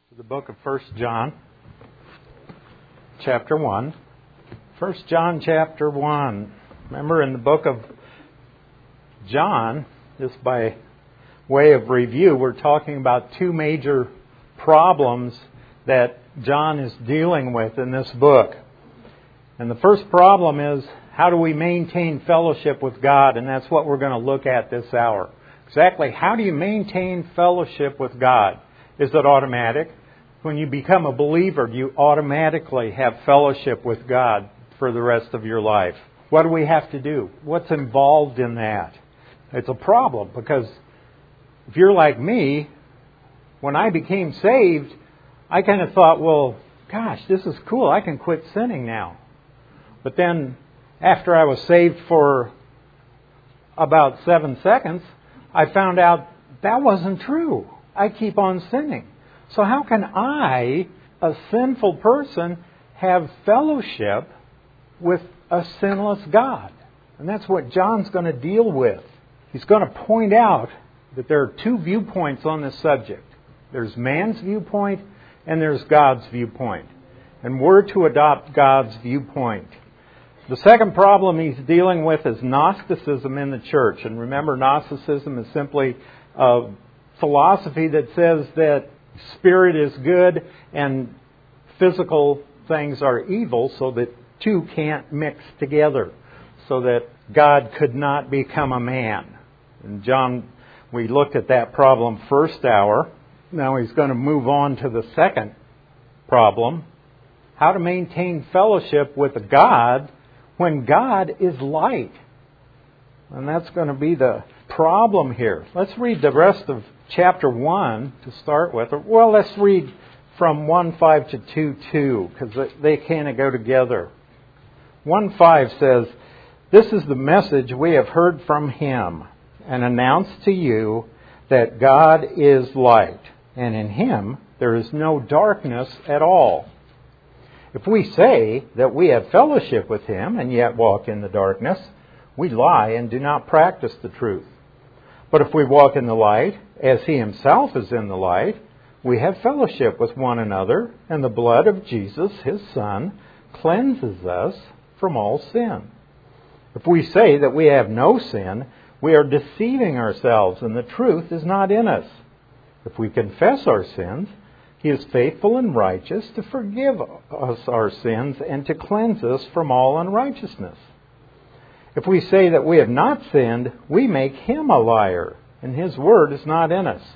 The book of 1 John, chapter 1. 1 John, chapter 1. Remember, in the book of John, just by way of review, we're talking about two major problems that John is dealing with in this book. And the first problem is, how do we maintain fellowship with God? And that's what we're going to look at this hour. Exactly, how do you maintain fellowship with God? Is it automatic? When you become a believer, you automatically have fellowship with God for the rest of your life. What do we have to do? What's involved in that? It's a problem because if you're like me, when I became saved, I kind of thought, well, gosh, this is cool. I can quit sinning now. But then after I was saved for about 7 seconds, I found out that wasn't true. I keep on sinning. So how can I, a sinful person, have fellowship with a sinless God? And that's what John's going to deal with. He's going to point out that there are two viewpoints on this subject. There's man's viewpoint and there's God's viewpoint. And we're to adopt God's viewpoint. The second problem he's dealing with is Gnosticism in the church. And remember, Gnosticism is simply a philosophy that says that spirit is good and physical things are evil, so that two can't mix together, so that God could not become a man. And John, we looked at that problem first hour. Now he's going to move on to the second problem, how to maintain fellowship with God when God is light. And that's going to be the problem here. Let's read the rest of chapter 1 to start with. Well, let's read from 1:5 to 2:2, because they kind of go together. 1:5 says, "This is the message we have heard from Him and announced to you, that God is light, and in Him there is no darkness at all. If we say that we have fellowship with Him and yet walk in the darkness, we lie and do not practice the truth. But if we walk in the light, as He Himself is in the light, we have fellowship with one another, and the blood of Jesus, His Son, cleanses us from all sin. If we say that we have no sin, we are deceiving ourselves, and the truth is not in us. If we confess our sins, He is faithful and righteous to forgive us our sins and to cleanse us from all unrighteousness. If we say that we have not sinned, we make Him a liar, and His word is not in us.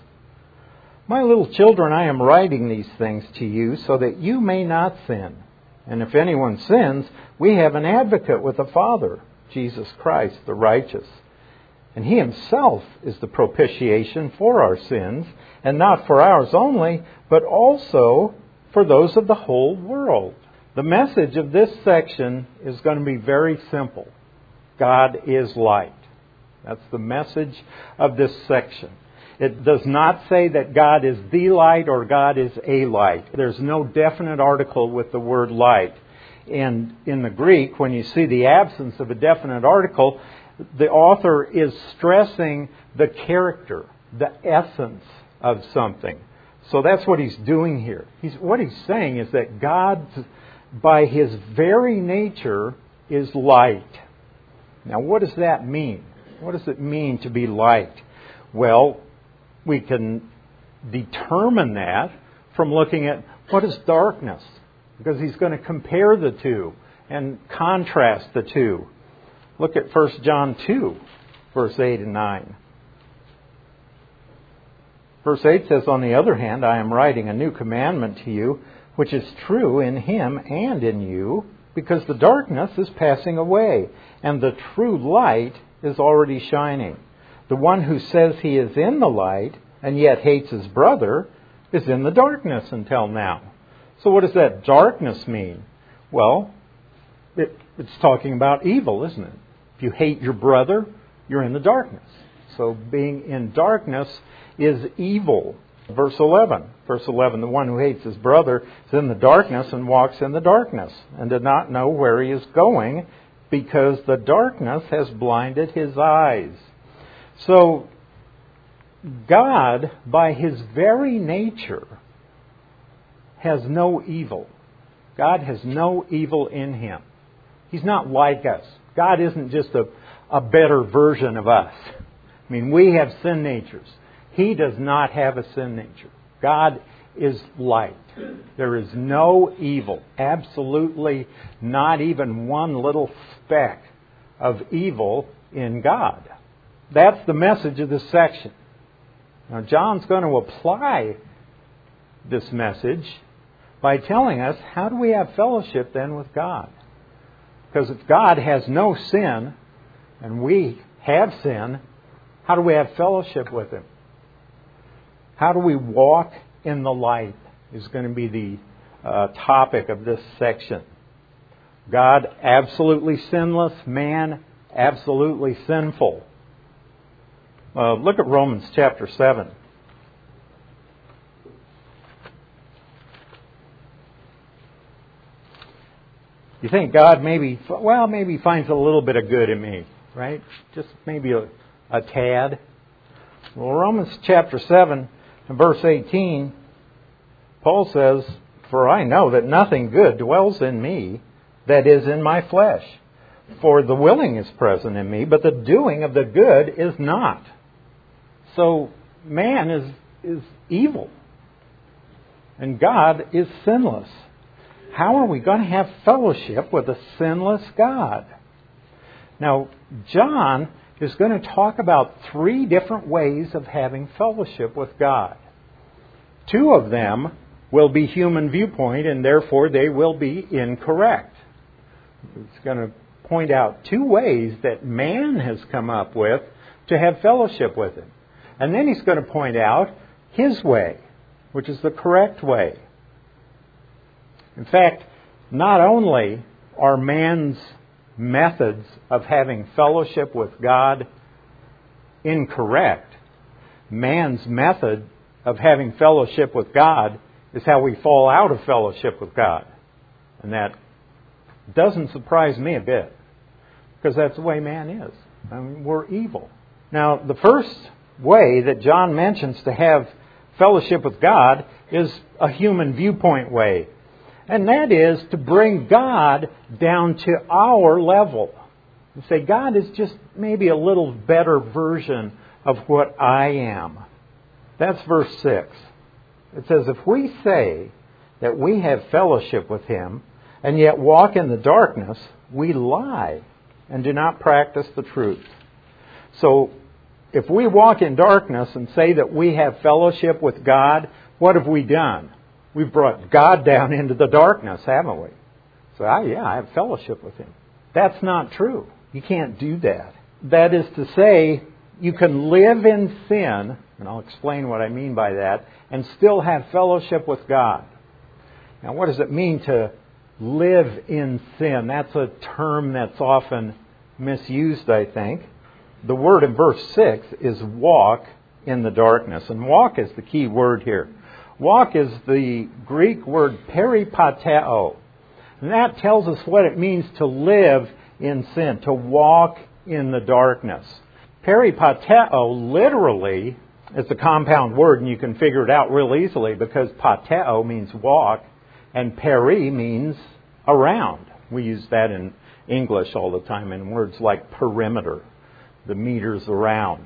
My little children, I am writing these things to you so that you may not sin. And if anyone sins, we have an advocate with the Father, Jesus Christ, the righteous. And He Himself is the propitiation for our sins, and not for ours only, but also for those of the whole world." The message of this section is going to be very simple. God is light. That's the message of this section. It does not say that God is the light or God is a light. There's no definite article with the word light. And in the Greek, when you see the absence of a definite article, the author is stressing the character, the essence of something. So that's what he's doing here. What he's saying is that God, by His very nature, is light. Now, what does that mean? What does it mean to be light? Well, we can determine that from looking at what is darkness, because he's going to compare the two and contrast the two. Look at 1 John 2, verse 8 and 9. Verse 8 says, "On the other hand, I am writing a new commandment to you, which is true in Him and in you, because the darkness is passing away, and the true light is already shining. The one who says he is in the light, and yet hates his brother, is in the darkness until now." So what does that darkness mean? Well, it's talking about evil, isn't it? If you hate your brother, you're in the darkness. So being in darkness is evil. Verse 11. Verse 11, "The one who hates his brother is in the darkness and walks in the darkness, and does not know where he is going, because the darkness has blinded his eyes." So God, by His very nature, has no evil. God has no evil in Him. He's not like us. God isn't just a better version of us. I mean, we have sin natures. He does not have a sin nature. God is light. There is no evil. Absolutely not even one little speck of evil in God. That's the message of this section. Now, John's going to apply this message by telling us, how do we have fellowship then with God? Because if God has no sin and we have sin, how do we have fellowship with Him? How do we walk in the light is going to be the topic of this section. God absolutely sinless, man absolutely sinful. Look at Romans chapter 7. You think God maybe finds a little bit of good in me, right? Just maybe a tad. Well, Romans chapter 7 and verse 18, Paul says, "For I know that nothing good dwells in me, that is, in my flesh. For the willing is present in me, but the doing of the good is not." So man is evil, and God is sinless. How are we going to have fellowship with a sinless God? Now, John is going to talk about 3 different ways of having fellowship with God. 2 of them will be human viewpoint, and therefore they will be incorrect. He's going to point out 2 ways that man has come up with to have fellowship with Him. And then he's going to point out His way, which is the correct way. In fact, not only are man's methods of having fellowship with God incorrect, man's method of having fellowship with God is how we fall out of fellowship with God. And that doesn't surprise me a bit, because that's the way man is. I mean, we're evil. Now, the first way that John mentions to have fellowship with God is a human viewpoint way. And that is to bring God down to our level. And say, God is just maybe a little better version of what I am. That's verse 6. It says, "If we say that we have fellowship with Him and yet walk in the darkness, we lie and do not practice the truth." So, if we walk in darkness and say that we have fellowship with God, what have we done? We've brought God down into the darkness, haven't we? So, I have fellowship with Him. That's not true. You can't do that. That is to say, you can live in sin, and I'll explain what I mean by that, and still have fellowship with God. Now, what does it mean to live in sin? That's a term that's often misused, I think. The word in verse 6 is walk in the darkness. And walk is the key word here. Walk is the Greek word peripateo. And that tells us what it means to live in sin, to walk in the darkness. Peripateo literally is a compound word, and you can figure it out real easily because pateo means walk and peri means around. We use that in English all the time in words like perimeter, the meters around.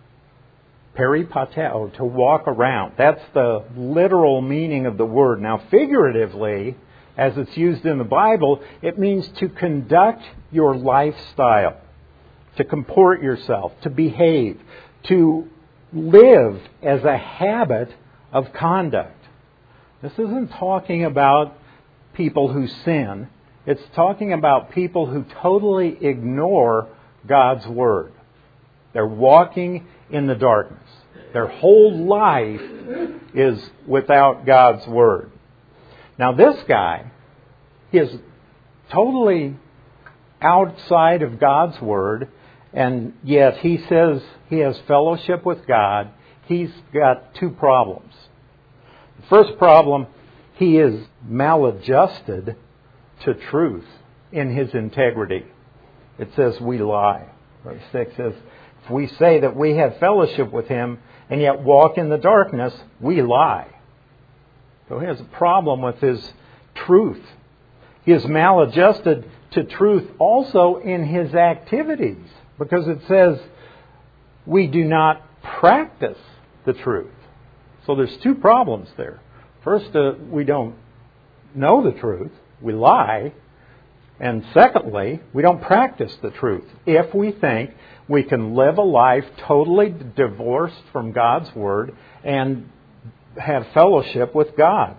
Peripateo, to walk around. That's the literal meaning of the word. Now, figuratively, as it's used in the Bible, it means to conduct your lifestyle, to comport yourself, to behave, to live as a habit of conduct. This isn't talking about people who sin. It's talking about people who totally ignore God's Word. They're walking in the darkness. Their whole life is without God's Word. Now this guy, he is totally outside of God's Word, and yet he says he has fellowship with God. He's got 2 problems. The first problem, he is maladjusted to truth in his integrity. It says we lie. Verse 6 says, "If we say that we have fellowship with Him and yet walk in the darkness, we lie." So he has a problem with his truth. He is maladjusted to truth also in his activities, because it says we do not practice the truth. So there's two problems there. First, we don't know the truth. We lie. And secondly, we don't practice the truth. If we think we can live a life totally divorced from God's Word and have fellowship with God.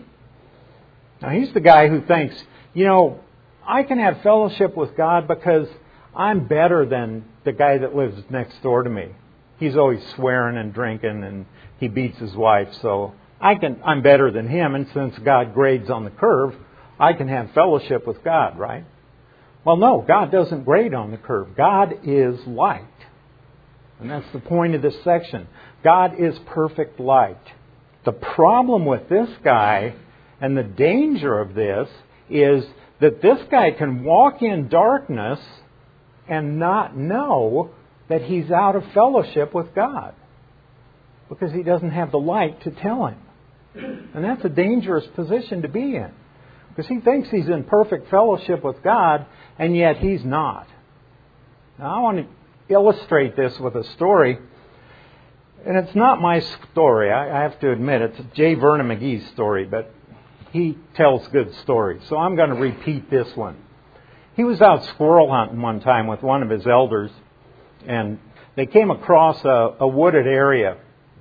Now, he's the guy who thinks, I can have fellowship with God because I'm better than the guy that lives next door to me. He's always swearing and drinking and he beats his wife, so I'm better than him, and since God grades on the curve, I can have fellowship with God, right? Well, no, God doesn't grade on the curve. God is light. And that's the point of this section. God is perfect light. The problem with this guy and the danger of this is that this guy can walk in darkness and not know that he's out of fellowship with God, because he doesn't have the light to tell him. And that's a dangerous position to be in, because he thinks he's in perfect fellowship with God, and yet he's not. Now, I want to illustrate this with a story, and it's not my story. I have to admit, it's J. Vernon McGee's story, but he tells good stories, so I'm going to repeat this one. He was out squirrel hunting one time with one of his elders, and they came across a wooded area.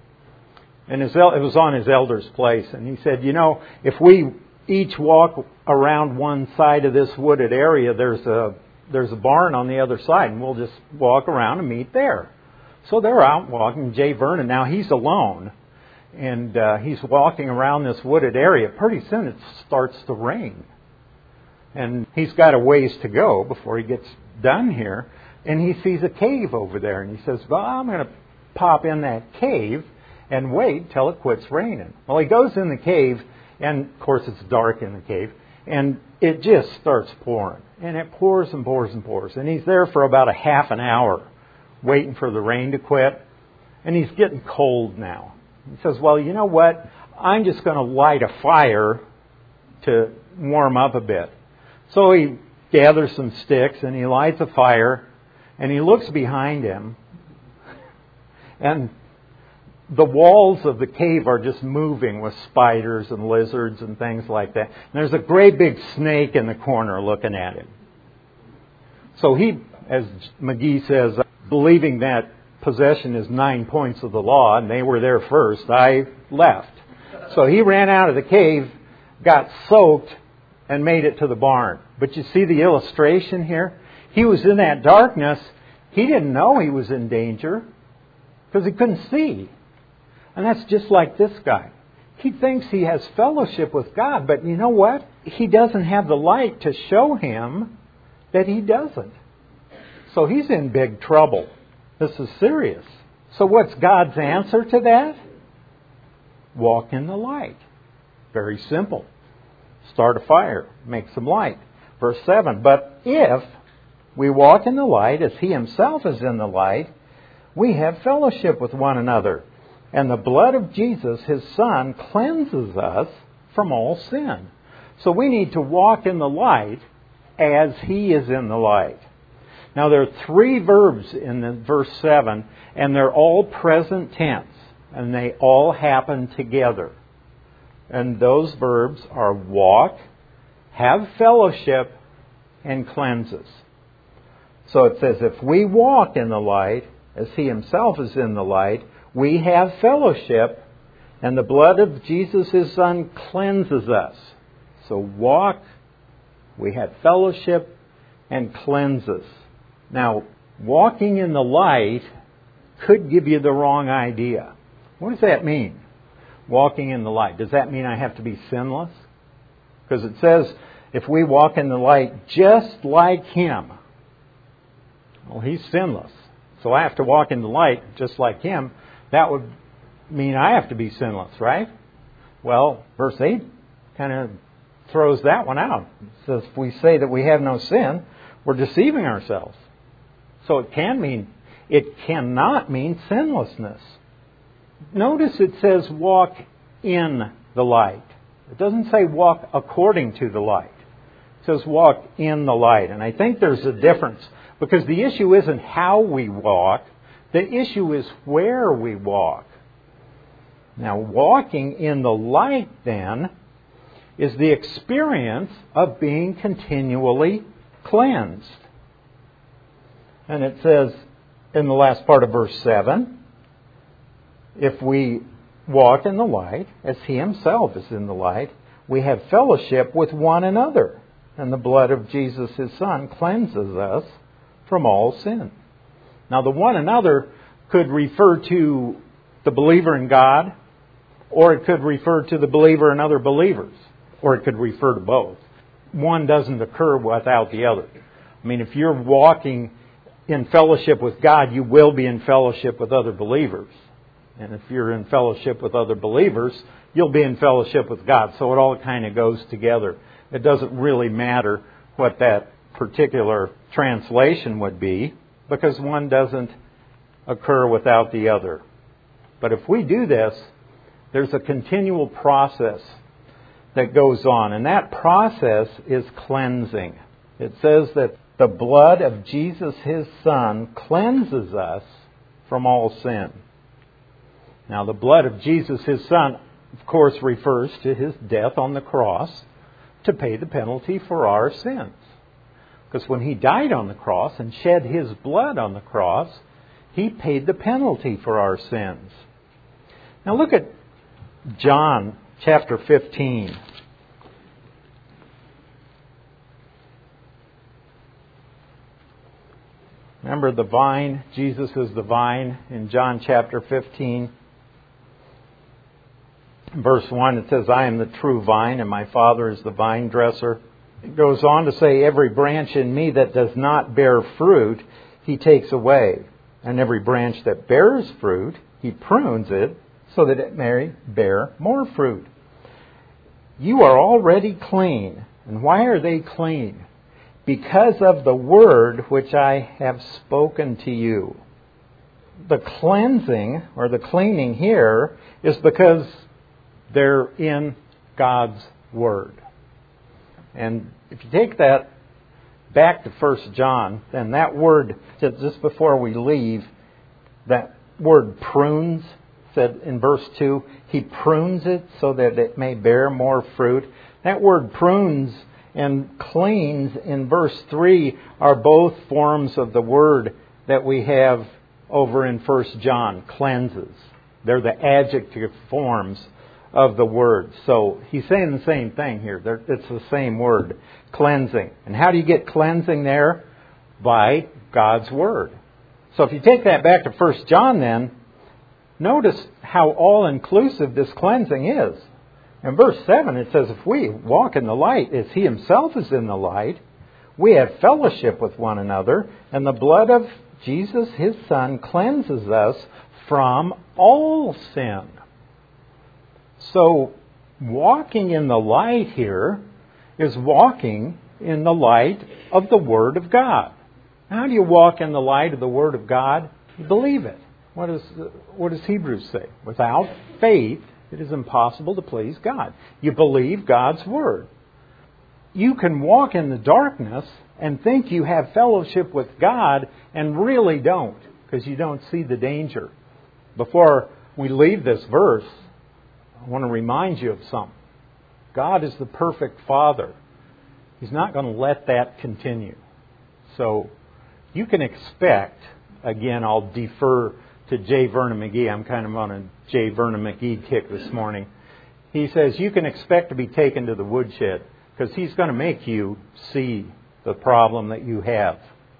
And it was on his elder's place. And he said, if we each walk around one side of this wooded area, there's a barn on the other side, and we'll just walk around and meet there. So they're out walking. J. Vernon, now he's alone, and he's walking around this wooded area. Pretty soon it starts to rain. And he's got a ways to go before he gets done here. And he sees a cave over there, and he says, well, I'm going to pop in that cave and wait till it quits raining. Well, he goes in the cave, and of course it's dark in the cave, and it just starts pouring. And it pours and pours and pours. And he's there for about a half an hour waiting for the rain to quit. And he's getting cold now. He says, well, you know what? I'm just going to light a fire to warm up a bit. So he gathers some sticks and he lights a fire. And he looks behind him, and the walls of the cave are just moving with spiders and lizards and things like that. And there's a great big snake in the corner looking at him. So he, as McGee says, believing that possession is 9 points of the law, and they were there first, I left. So he ran out of the cave, got soaked, and made it to the barn. But you see the illustration here? He was in that darkness. He didn't know he was in danger because he couldn't see. And that's just like this guy. He thinks he has fellowship with God, but you know what? He doesn't have the light to show him that he doesn't. So he's in big trouble. This is serious. So what's God's answer to that? Walk in the light. Very simple. Start a fire. Make some light. Verse 7, but if we walk in the light as He Himself is in the light, we have fellowship with one another. And the blood of Jesus, His Son, cleanses us from all sin. So we need to walk in the light as He is in the light. Now there are 3 verbs in verse 7, and they're all present tense. And they all happen together. And those verbs are walk, have fellowship, and cleanses. So it says, if we walk in the light, as He Himself is in the light, we have fellowship, and the blood of Jesus, His Son, cleanses us. So walk, we have fellowship, and cleanses. Now, walking in the light could give you the wrong idea. What does that mean? Walking in the light. Does that mean I have to be sinless? Because it says, if we walk in the light just like Him. Well, He's sinless. So I have to walk in the light just like Him. That would mean I have to be sinless, right? Well, verse 8 kind of throws that one out. It says, if we say that we have no sin, we're deceiving ourselves. So it cannot mean sinlessness. Notice it says walk in the light. It doesn't say walk according to the light. It says walk in the light. And I think there's a difference, because the issue isn't how we walk. The issue is where we walk. Now, walking in the light, then, is the experience of being continually cleansed. And it says in the last part of verse 7, if we walk in the light, as He Himself is in the light, we have fellowship with one another. And the blood of Jesus, His Son, cleanses us from all sin. Now, the one another could refer to the believer in God, or it could refer to the believer in other believers, or it could refer to both. One doesn't occur without the other. I mean, if you're walking in fellowship with God, you will be in fellowship with other believers. And if you're in fellowship with other believers, you'll be in fellowship with God. So it all kind of goes together. It doesn't really matter what that particular translation would be, because one doesn't occur without the other. But if we do this, there's a continual process that goes on, and that process is cleansing. It says that the blood of Jesus, His Son, cleanses us from all sin. Now, the blood of Jesus, His Son, of course, refers to His death on the cross to pay the penalty for our sins. Because when He died on the cross and shed His blood on the cross, He paid the penalty for our sins. Now look at John chapter 15. Remember the vine? Jesus is the vine in John chapter 15. In verse 1 it says, I am the true vine and my Father is the vine dresser. It goes on to say, every branch in me that does not bear fruit, He takes away. And every branch that bears fruit, He prunes it so that it may bear more fruit. You are already clean. And why are they clean? Because of the word which I have spoken to you. The cleansing or the cleaning here is because they're in God's word. And if you take that back to 1 John, then that word, just before we leave, that word prunes, said in verse 2, He prunes it so that it may bear more fruit. That word prunes and cleans in verse 3 are both forms of the word that we have over in 1 John, cleanses. They're the adjective forms of the word. So he's saying the same thing here. It's the same word, cleansing. And how do you get cleansing there? By God's word. So if you take that back to 1 John then, notice how all-inclusive this cleansing is. In verse 7 it says, if we walk in the light as He Himself is in the light, we have fellowship with one another, and the blood of Jesus, His Son, cleanses us from all sin. So, walking in the light here is walking in the light of the Word of God. How do you walk in the light of the Word of God? You believe it. What does Hebrews say? Without faith, it is impossible to please God. You believe God's Word. You can walk in the darkness and think you have fellowship with God and really don't, because you don't see the danger. Before we leave this verse, I want to remind you of something. God is the perfect Father. He's not going to let that continue. So you can expect, again, I'll defer to J. Vernon McGee. I'm kind of on a J. Vernon McGee kick this morning. He says you can expect to be taken to the woodshed because he's going to make you see the problem that you have.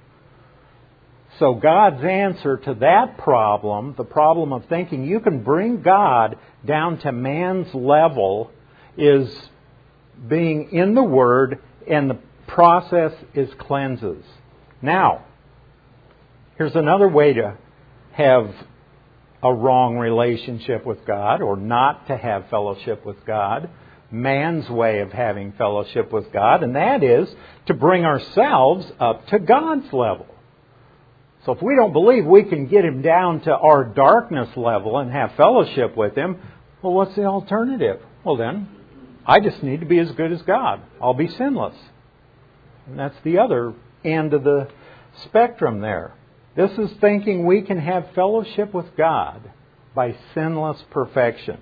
So God's answer to that problem, the problem of thinking you can bring God down to man's level, is being in the Word, and the process is cleanses. Now, here's another way to have a wrong relationship with God, or not to have fellowship with God. Man's way of having fellowship with God, and that is to bring ourselves up to God's level. So if we don't believe we can get Him down to our darkness level and have fellowship with Him, well, what's the alternative? Well then, I just need to be as good as God. I'll be sinless. And that's the other end of the spectrum there. This is thinking we can have fellowship with God by sinless perfection.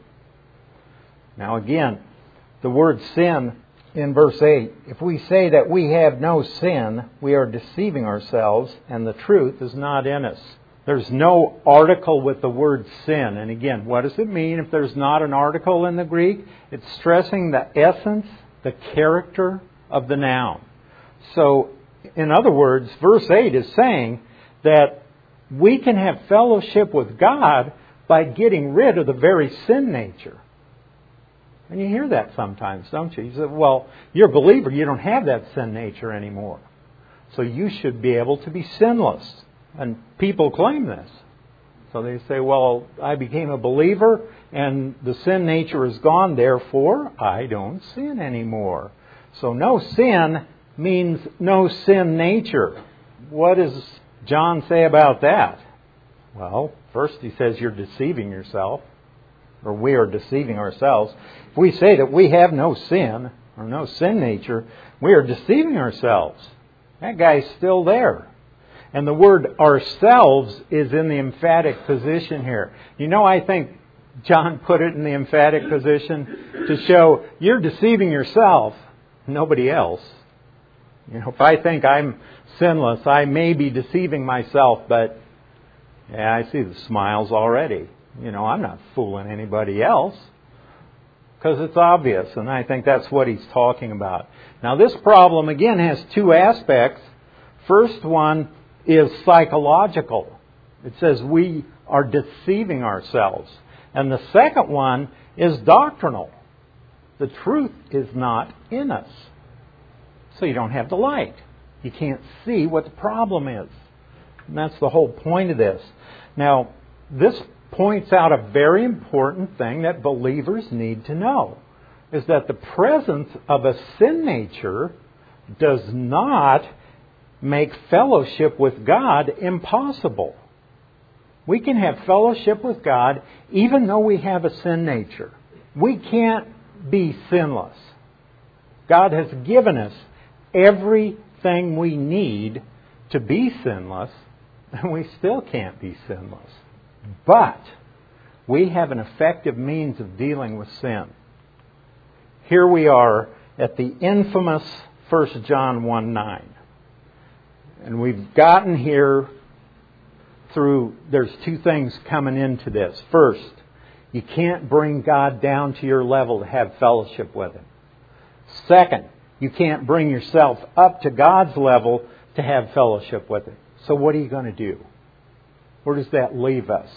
Now again, the word sin in verse 8, if we say that we have no sin, we are deceiving ourselves and the truth is not in us. There's no article with the word sin. And again, what does it mean if there's not an article in the Greek? It's stressing the essence, the character of the noun. So, in other words, verse 8 is saying that we can have fellowship with God by getting rid of the very sin nature. And you hear that sometimes, don't you? You say, well, you're a believer, you don't have that sin nature anymore. So you should be able to be sinless. And people claim this. So they say, well, I became a believer and the sin nature is gone, therefore I don't sin anymore. So no sin means no sin nature. What does John say about that? Well, first he says you're deceiving yourself, or we are deceiving ourselves. If we say that we have no sin, or no sin nature, we are deceiving ourselves. That guy's still there. And the word ourselves is in the emphatic position here. You know, I think John put it in the emphatic position to show you're deceiving yourself, nobody else. You know, if I think I'm sinless, I may be deceiving myself, but yeah, I see the smiles already. You know, I'm not fooling anybody else because it's obvious, and I think that's what he's talking about. Now, this problem, again, has two aspects. First one is psychological. It says we are deceiving ourselves. And the second one is doctrinal. The truth is not in us. So you don't have the light. You can't see what the problem is. And that's the whole point of this. Now, this points out a very important thing that believers need to know, is that the presence of a sin nature does not make fellowship with God impossible. We can have fellowship with God even though we have a sin nature. We can't be sinless. God has given us everything we need to be sinless, and we still can't be sinless. But we have an effective means of dealing with sin. Here we are at the infamous 1 John 1:9. And we've gotten here through, there's two things coming into this. First, you can't bring God down to your level to have fellowship with Him. Second, you can't bring yourself up to God's level to have fellowship with Him. So what are you going to do? Where does that leave us?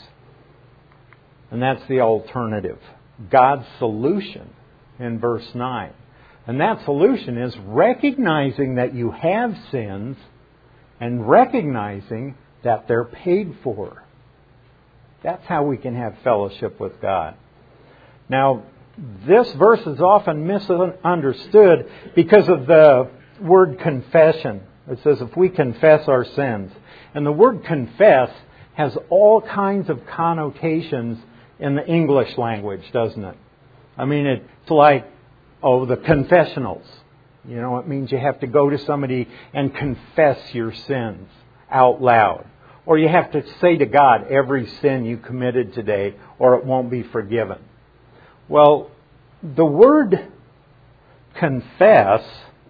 And that's the alternative. God's solution in verse 9. And that solution is recognizing that you have sins and recognizing that they're paid for. That's how we can have fellowship with God. Now, this verse is often misunderstood because of the word confession. It says if we confess our sins. And the word confess has all kinds of connotations in the English language, doesn't it? I mean, it's like, the confessionals. You know, it means you have to go to somebody and confess your sins out loud. Or you have to say to God every sin you committed today, or it won't be forgiven. Well, the word confess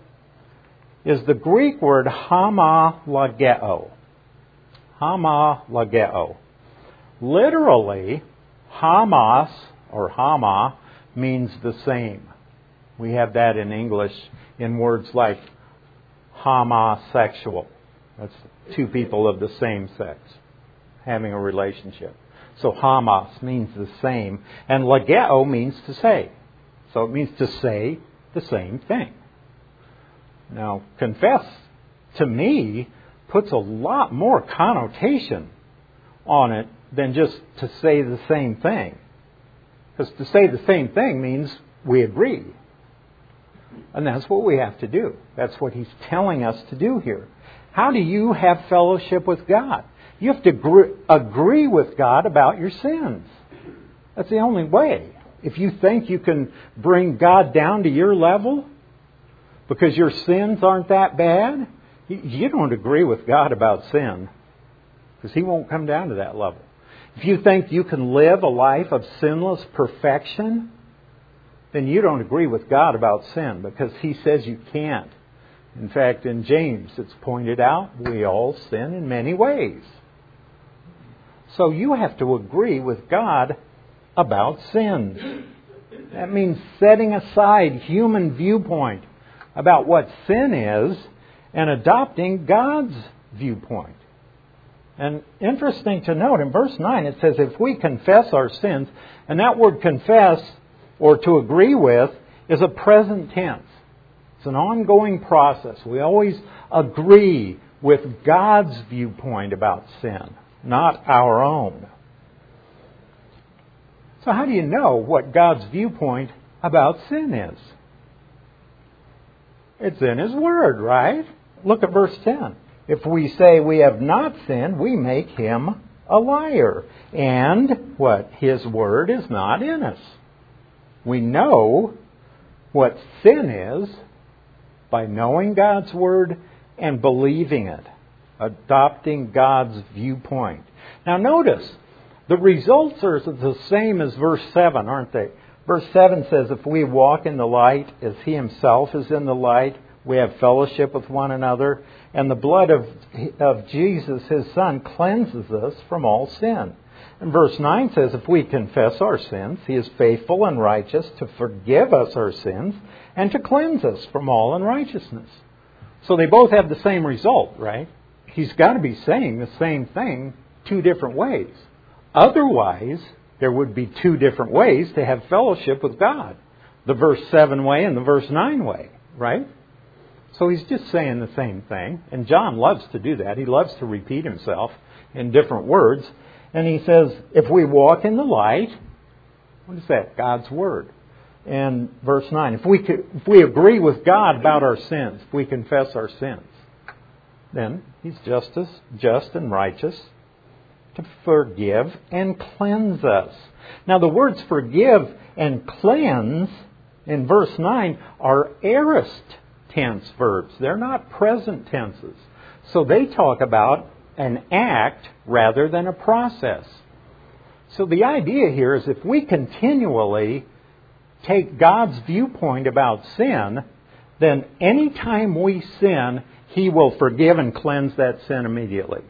is the Greek word homologeo. Homologeo. Literally, homos or homa means the same. We have that in English in words like homosexual. That's two people of the same sex having a relationship. So homos means the same, and logeo means to say. So it means to say the same thing. Now, confess, to me, puts a lot more connotation on it than just to say the same thing. Because to say the same thing means we agree. And that's what we have to do. That's what He's telling us to do here. How do you have fellowship with God? You have to agree with God about your sins. That's the only way. If you think you can bring God down to your level because your sins aren't that bad, you don't agree with God about sin, because He won't come down to that level. If you think you can live a life of sinless perfection, then you don't agree with God about sin, because He says you can't. In fact, in James it's pointed out, we all sin in many ways. So you have to agree with God about sin. That means setting aside human viewpoint about what sin is and adopting God's viewpoint. And interesting to note, in verse 9 it says, if we confess our sins, and that word confess, or to agree with, is a present tense. It's an ongoing process. We always agree with God's viewpoint about sin, not our own. So how do you know what God's viewpoint about sin is? It's in His Word, right? Look at verse 10. If we say we have not sinned, we make Him a liar. And what? His Word is not in us. We know what sin is by knowing God's Word and believing it, adopting God's viewpoint. Now notice, the results are the same as verse 7, aren't they? Verse 7 says, if we walk in the light as He Himself is in the light, we have fellowship with one another, and the blood of Jesus, His Son, cleanses us from all sin. And verse 9 says, if we confess our sins, He is faithful and righteous to forgive us our sins and to cleanse us from all unrighteousness. So they both have the same result, right? He's got to be saying the same thing two different ways. Otherwise, there would be two different ways to have fellowship with God. The verse 7 way and the verse 9 way, right? So he's just saying the same thing. And John loves to do that. He loves to repeat himself in different words. And he says, if we walk in the light, what is that? God's Word. And verse 9, if we agree with God about our sins, if we confess our sins, then He's just and righteous to forgive and cleanse us. Now the words forgive and cleanse in verse 9 are aorist tense verbs. They're not present tenses. So they talk about an act rather than a process. So the idea here is if we continually take God's viewpoint about sin, then anytime we sin, He will forgive and cleanse that sin immediately.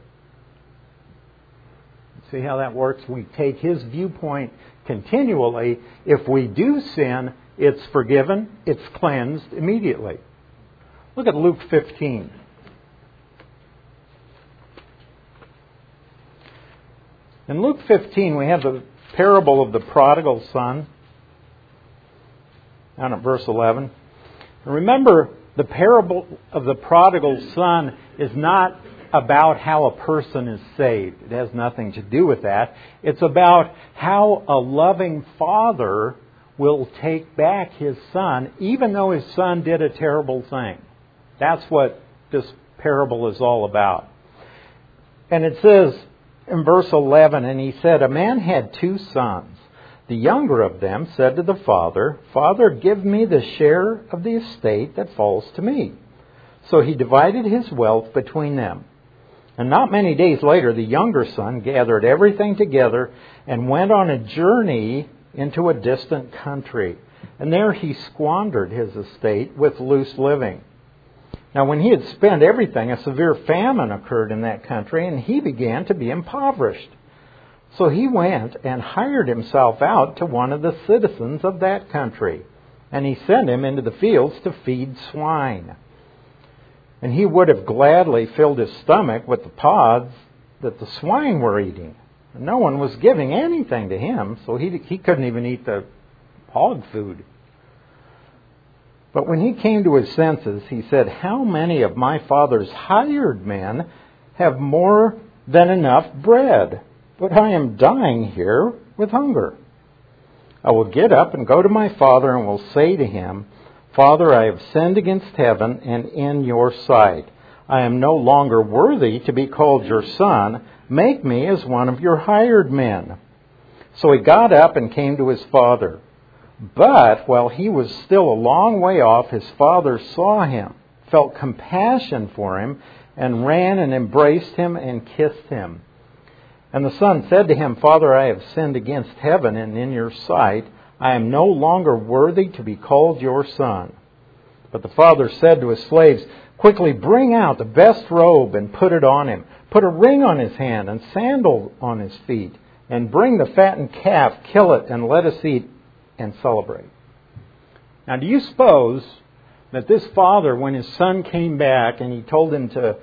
See how that works? We take His viewpoint continually. If we do sin, it's forgiven, it's cleansed immediately. Look at Luke 15. In Luke 15, we have the parable of the prodigal son, down at verse 11. And remember, the parable of the prodigal son is not about how a person is saved. It has nothing to do with that. It's about how a loving father will take back his son, even though his son did a terrible thing. That's what this parable is all about. And it says in verse 11, and he said, a man had 2 sons. The younger of them said to the father, Father, give me the share of the estate that falls to me. So he divided his wealth between them. And not many days later, the younger son gathered everything together and went on a journey into a distant country. And there he squandered his estate with loose living. Now when he had spent everything, a severe famine occurred in that country, and he began to be impoverished. So he went and hired himself out to one of the citizens of that country, and he sent him into the fields to feed swine. And he would have gladly filled his stomach with the pods that the swine were eating. And no one was giving anything to him, so he couldn't even eat the hog food. But when he came to his senses, he said, how many of my father's hired men have more than enough bread? But I am dying here with hunger. I will get up and go to my father and will say to him, Father, I have sinned against heaven and in your sight. I am no longer worthy to be called your son. Make me as one of your hired men. So he got up and came to his father. But while he was still a long way off, his father saw him, felt compassion for him, and ran and embraced him and kissed him. And the son said to him, Father, I have sinned against heaven and in your sight. I am no longer worthy to be called your son. But the father said to his slaves, Quickly bring out the best robe and put it on him. Put a ring on his hand and sandals on his feet. And bring the fattened calf, kill it, and let us eat and celebrate. Now, do you suppose that this father, when his son came back and he told him to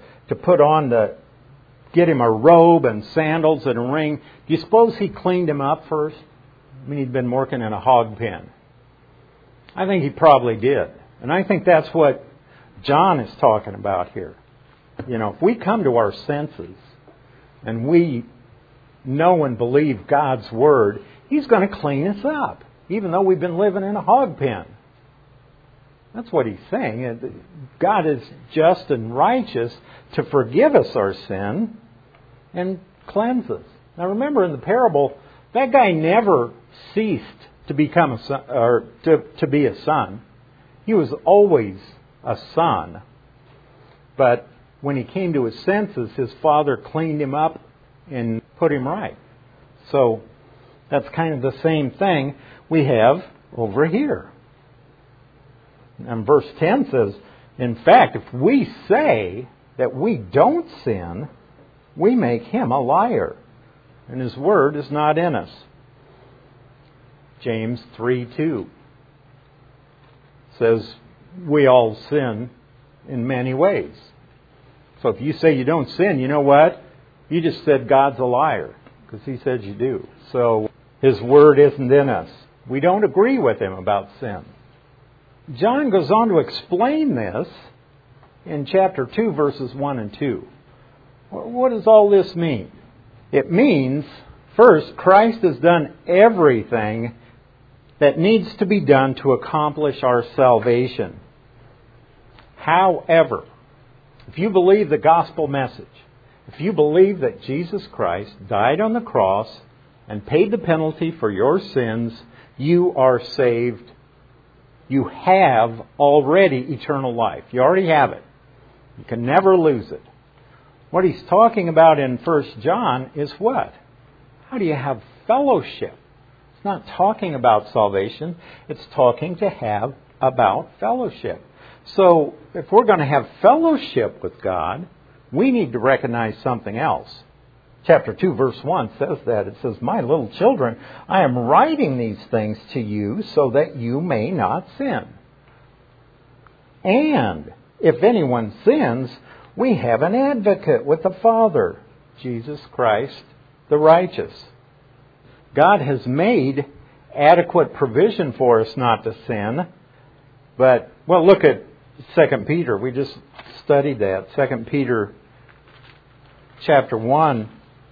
get him a robe and sandals and a ring, do you suppose he cleaned him up first? I mean, he'd been working in a hog pen. I think he probably did. And I think that's what John is talking about here. You know, if we come to our senses and we know and believe God's Word, He's going to clean us up, even though we've been living in a hog pen. That's what He's saying. God is just and righteous to forgive us our sin and cleanse us. Now remember, in the parable, that guy never ceased to become a son, or to be a son. He was always a son. But when he came to his senses, his father cleaned him up and put him right. So that's kind of the same thing we have over here. And verse 10 says, in fact, if we say that we don't sin, we make him a liar, and his word is not in us. James 3:2 says we all sin in many ways. So if you say you don't sin, you know what? You just said God's a liar, because He said you do. So His word isn't in us. We don't agree with Him about sin. John goes on to explain this in chapter 2, verses 1 and 2. What does all this mean? It means, first, Christ has done everything that needs to be done to accomplish our salvation. However, if you believe the gospel message, if you believe that Jesus Christ died on the cross and paid the penalty for your sins, you are saved. You have already eternal life. You already have it. You can never lose it. What he's talking about in 1 John is what? How do you have fellowship? It's not talking about salvation. It's talking to have about fellowship. So if we're going to have fellowship with God, we need to recognize something else. Chapter 2, verse 1 says that. It says, My little children, I am writing these things to you so that you may not sin. And if anyone sins, we have an advocate with the Father, Jesus Christ, the righteous. God has made adequate provision for us not to sin. But, well, look at 2 Peter. We just studied that. 2 Peter chapter 1.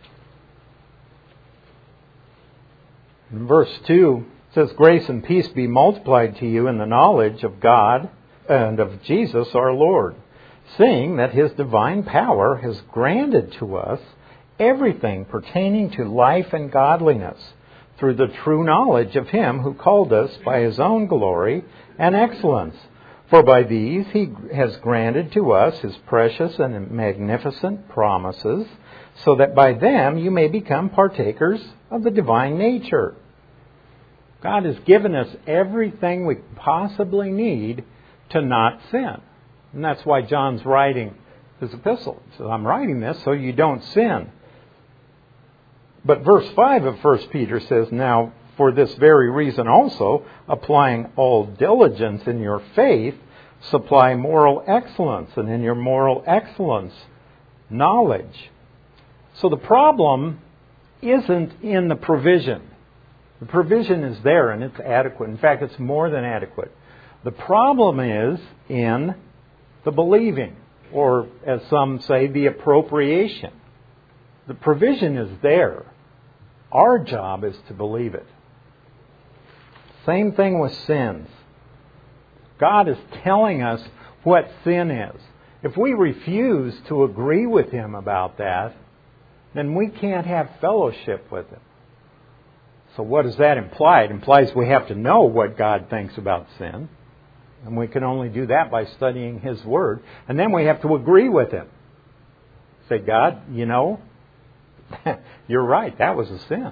In verse 2, it says, Grace and peace be multiplied to you in the knowledge of God and of Jesus our Lord, seeing that His divine power has granted to us everything pertaining to life and godliness through the true knowledge of Him who called us by His own glory and excellence. For by these He has granted to us His precious and magnificent promises, so that by them you may become partakers of the divine nature. God has given us everything we possibly need to not sin. And that's why John's writing his epistle. He says, I'm writing this so you don't sin. But verse 5 of 1 Peter says, Now, for this very reason also, applying all diligence in your faith, supply moral excellence, and in your moral excellence, knowledge. So the problem isn't in the provision. The provision is there and it's adequate. In fact, it's more than adequate. The problem is in the believing, or as some say, the appropriation. The provision is there. Our job is to believe it. Same thing with sins. God is telling us what sin is. If we refuse to agree with Him about that, then we can't have fellowship with Him. So what does that imply? It implies we have to know what God thinks about sin. And we can only do that by studying His Word. And then we have to agree with Him. Say, God, you're right, that was a sin.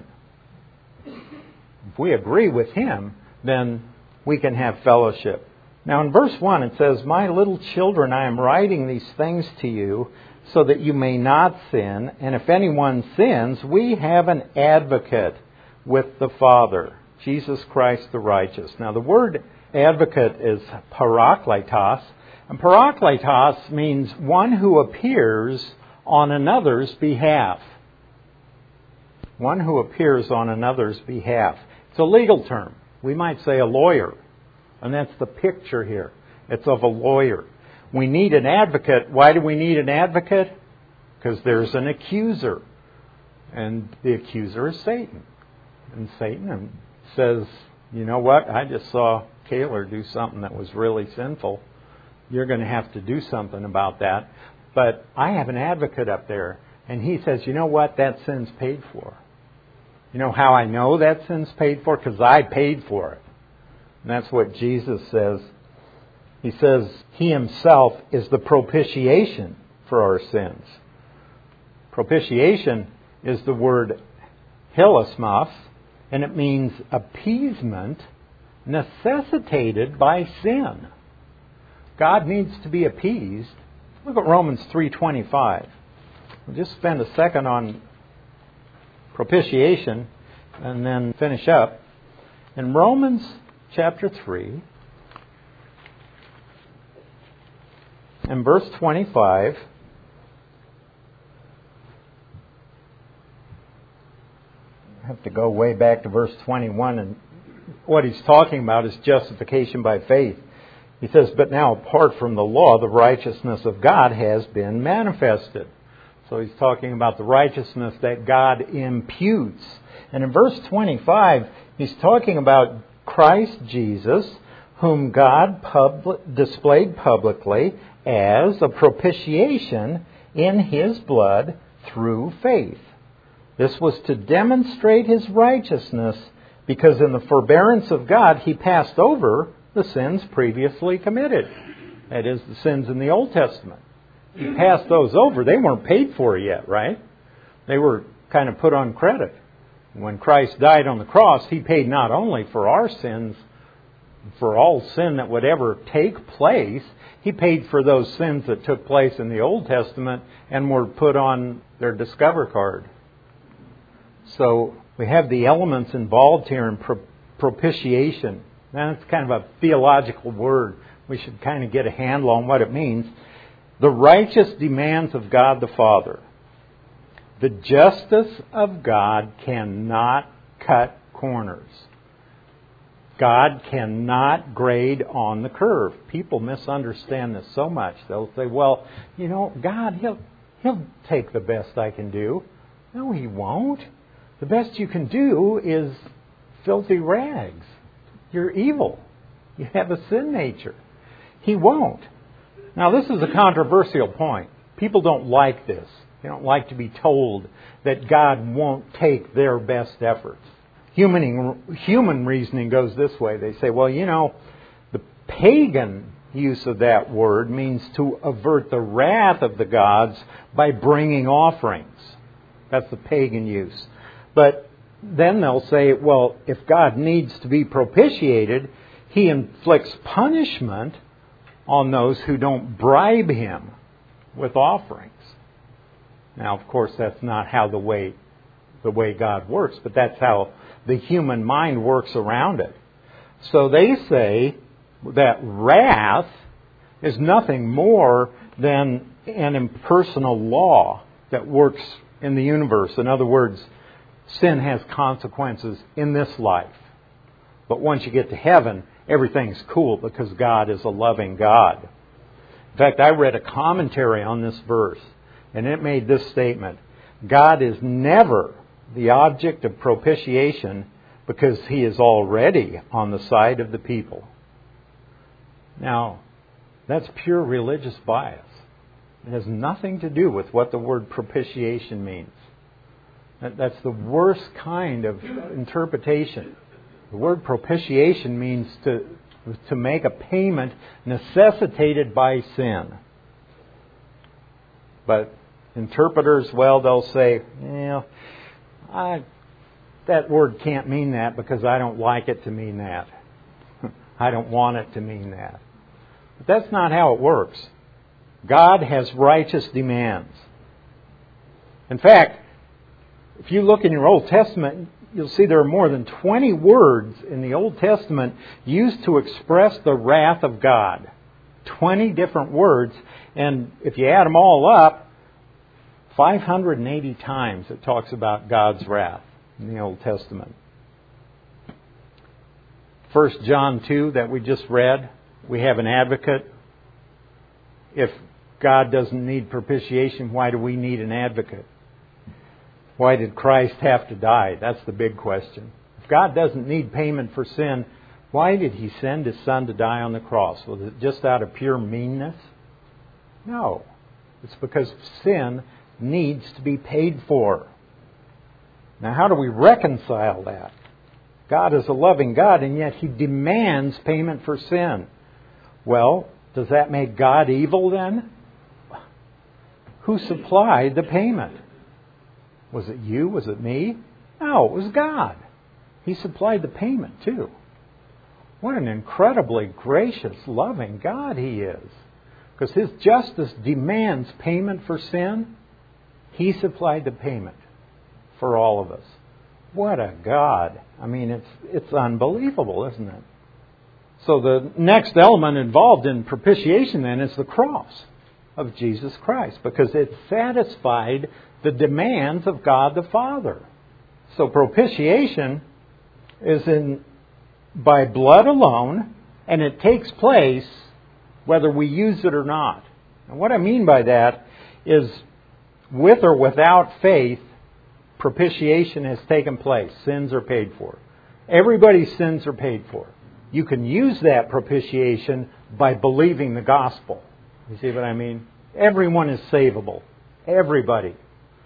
If we agree with Him, then we can have fellowship. Now in verse 1 it says, "My little children, I am writing these things to you so that you may not sin. And if anyone sins, we have an advocate with the Father, Jesus Christ the righteous." Now the word advocate is parakletos. And parakletos means one who appears on another's behalf. One who appears on another's behalf. It's a legal term. We might say a lawyer. And that's the picture here. It's of a lawyer. We need an advocate. Why do we need an advocate? Because there's an accuser. And the accuser is Satan. And Satan says, you know what? I just saw Kaler do something that was really sinful. You're going to have to do something about that. But I have an advocate up there. And he says, you know what? That sin's paid for. You know how I know that sin's paid for? Because I paid for it. And that's what Jesus says. He says He Himself is the propitiation for our sins. Propitiation is the word hilasmos, and it means appeasement necessitated by sin. God needs to be appeased. Look at Romans 3:25. We'll just spend a second on propitiation and then finish up. In Romans chapter 3 and verse 25, I have to go way back to verse 21, and what he's talking about is justification by faith. He says, "But now apart from the law, the righteousness of God has been manifested." So he's talking about the righteousness that God imputes. And in verse 25, he's talking about Christ Jesus, whom God displayed publicly as a propitiation in His blood through faith. This was to demonstrate His righteousness, because in the forbearance of God, He passed over the sins previously committed. That is, the sins in the Old Testament. He passed those over. They weren't paid for yet, right? They were kind of put on credit. When Christ died on the cross, He paid not only for our sins, for all sin that would ever take place, He paid for those sins that took place in the Old Testament and were put on their Discover card. So we have the elements involved here in propitiation. Now, that's kind of a theological word. We should kind of get a handle on what it means. The righteous demands of God the Father. The justice of God cannot cut corners. God cannot grade on the curve. People misunderstand this so much. They'll say, well, God, He'll take the best I can do. No, He won't. The best you can do is filthy rags. You're evil. You have a sin nature. He won't. Now, this is a controversial point. People don't like this. They don't like to be told that God won't take their best efforts. Human reasoning goes this way. They say, well, the pagan use of that word means to avert the wrath of the gods by bringing offerings. That's the pagan use. But then they'll say, well, if God needs to be propitiated, He inflicts punishment on those who don't bribe Him with offerings. Now, of course, that's not how the way God works, but that's how the human mind works around it. So they say that wrath is nothing more than an impersonal law that works in the universe. In other words, sin has consequences in this life. But once you get to heaven, everything's cool because God is a loving God. In fact, I read a commentary on this verse, and it made this statement: God is never the object of propitiation because He is already on the side of the people. Now, that's pure religious bias. It has nothing to do with what the word propitiation means. That's the worst kind of interpretation. The word propitiation means to make a payment necessitated by sin. But interpreters, well, they'll say, that word can't mean that because I don't like it to mean that. I don't want it to mean that. But that's not how it works. God has righteous demands. In fact, if you look in your Old Testament, you'll see there are more than 20 words in the Old Testament used to express the wrath of God. 20 different words. And if you add them all up, 580 times it talks about God's wrath in the Old Testament. 1 John 2 that we just read, we have an advocate. If God doesn't need propitiation, why do we need an advocate? Why did Christ have to die? That's the big question. If God doesn't need payment for sin, why did He send His Son to die on the cross? Was it just out of pure meanness? No. It's because sin needs to be paid for. Now, how do we reconcile that? God is a loving God, and yet He demands payment for sin. Well, does that make God evil then? Who supplied the payment? Was it you? Was it me? No, it was God. He supplied the payment too. What an incredibly gracious, loving God He is. Because His justice demands payment for sin. He supplied the payment for all of us. What a God. I mean, it's unbelievable, isn't it? So the next element involved in propitiation then is the cross of Jesus Christ, because it satisfied the demands of God the Father. So propitiation is by blood alone, and it takes place whether we use it or not. And what I mean by that is, with or without faith, propitiation has taken place. Sins are paid for. Everybody's sins are paid for. You can use that propitiation by believing the gospel. You see what I mean? Everyone is savable. Everybody.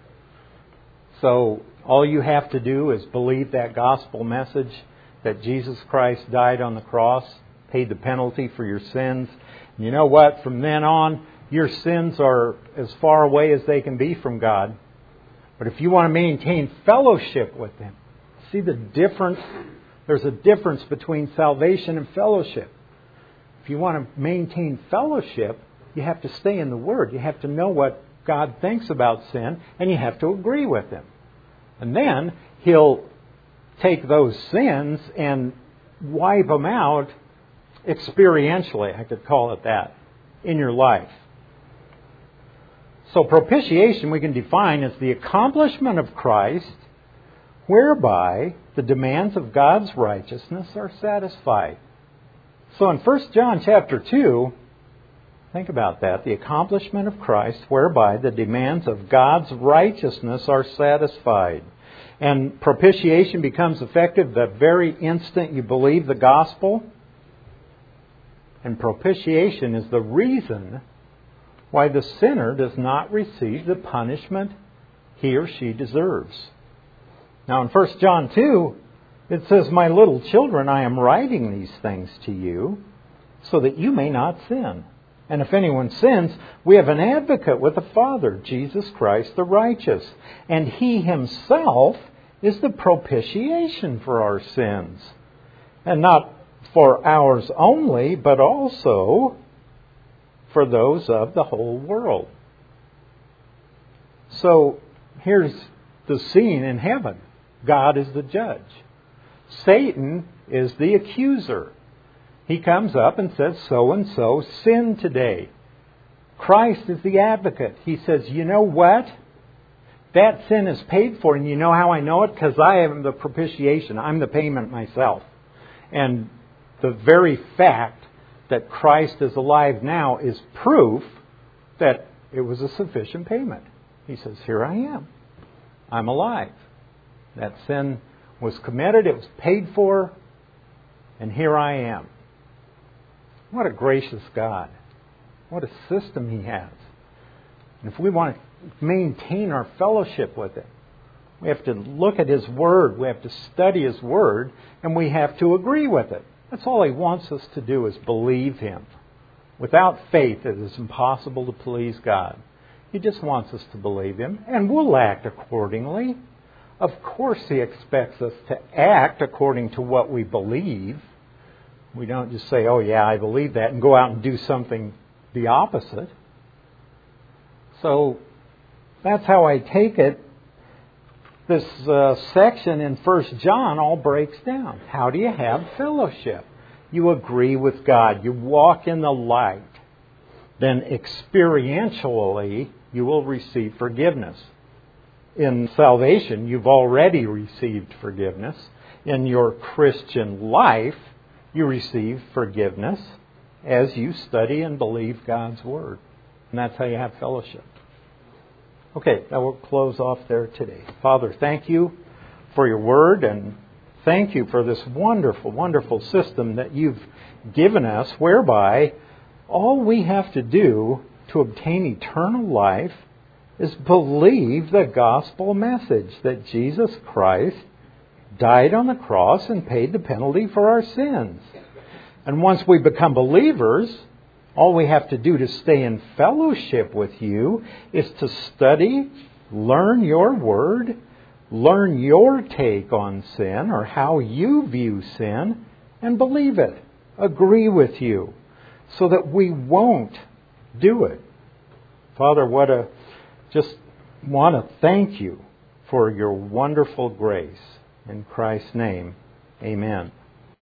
So all you have to do is believe that gospel message that Jesus Christ died on the cross, paid the penalty for your sins. And you know what? From then on, your sins are as far away as they can be from God. But if you want to maintain fellowship with Him, see the difference? There's a difference between salvation and fellowship. If you want to maintain fellowship, you have to stay in the Word. You have to know what God thinks about sin, and you have to agree with Him. And then He'll take those sins and wipe them out experientially, I could call it that, in your life. So propitiation we can define as the accomplishment of Christ whereby the demands of God's righteousness are satisfied. So in 1 John chapter 2, think about that, the accomplishment of Christ whereby the demands of God's righteousness are satisfied. And propitiation becomes effective the very instant you believe the gospel. And propitiation is the reason why the sinner does not receive the punishment he or she deserves. Now in 1 John 2, it says, "My little children, I am writing these things to you so that you may not sin. And if anyone sins, we have an advocate with the Father, Jesus Christ the righteous. And He Himself is the propitiation for our sins. And not for ours only, but also for those of the whole world." So here's the scene in heaven. God is the judge. Satan is the accuser. He comes up and says, so-and-so sinned today. Christ is the advocate. He says, you know what? That sin is paid for, and you know how I know it? Because I am the propitiation. I'm the payment myself. And the very fact that Christ is alive now is proof that it was a sufficient payment. He says, here I am. I'm alive. That sin was committed, it was paid for, and here I am. What a gracious God. What a system He has. And if we want to maintain our fellowship with Him, We have to look at His Word. We have to study His Word, and we have to agree with it. That's all He wants us to do, is believe Him. Without faith, it is impossible to please God. He just wants us to believe Him, and we'll act accordingly. Of course, He expects us to act according to what we believe. We don't just say, oh yeah, I believe that, and go out and do something the opposite. So that's how I take it. This section in 1 John all breaks down. How do you have fellowship? You agree with God. You walk in the light. Then experientially, you will receive forgiveness. In salvation, you've already received forgiveness. In your Christian life, you receive forgiveness as you study and believe God's Word. And that's how you have fellowship. Okay, now we'll close off there today. Father, thank You for Your Word, and thank You for this wonderful, wonderful system that You've given us, whereby all we have to do to obtain eternal life is believe the gospel message that Jesus Christ died on the cross and paid the penalty for our sins. And once we become believers, all we have to do to stay in fellowship with You is to study, learn Your Word, learn Your take on sin, or how You view sin, and believe it. Agree with You, so that we won't do it. Father, just want to thank You for Your wonderful grace. In Christ's name, amen.